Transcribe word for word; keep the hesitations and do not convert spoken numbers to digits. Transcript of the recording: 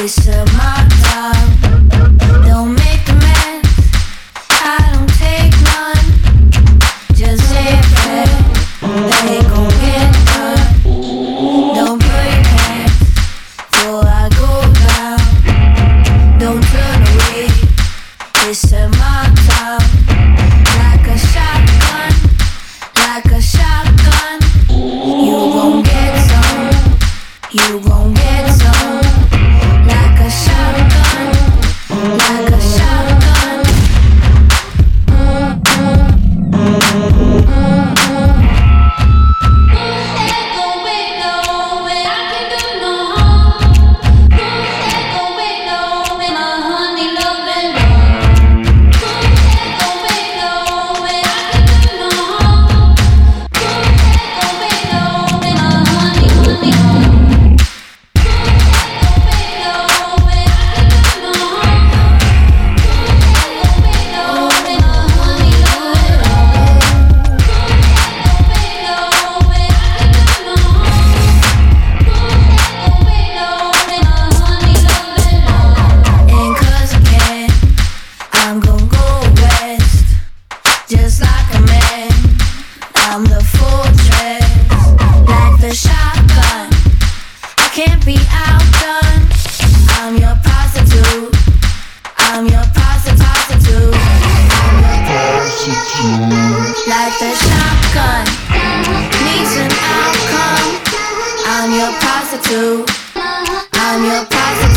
It's a my time. Don't make a mess. I don't take none. Just say that they gon' get done. Don't put your hands before I go down. Don't turn away. It's a my time. Like a shotgun, like a shotgun. You gon' get some. You gon' get some. Like a shotgun, like a shotgun. Just like a man, I'm the fortress, like the shotgun. I can't be outdone. I'm your prostitute. I'm your prostitute. Prostitute. I'm your prostitute. Like the shotgun needs an outcome. I'm your prostitute. I'm your prostitute.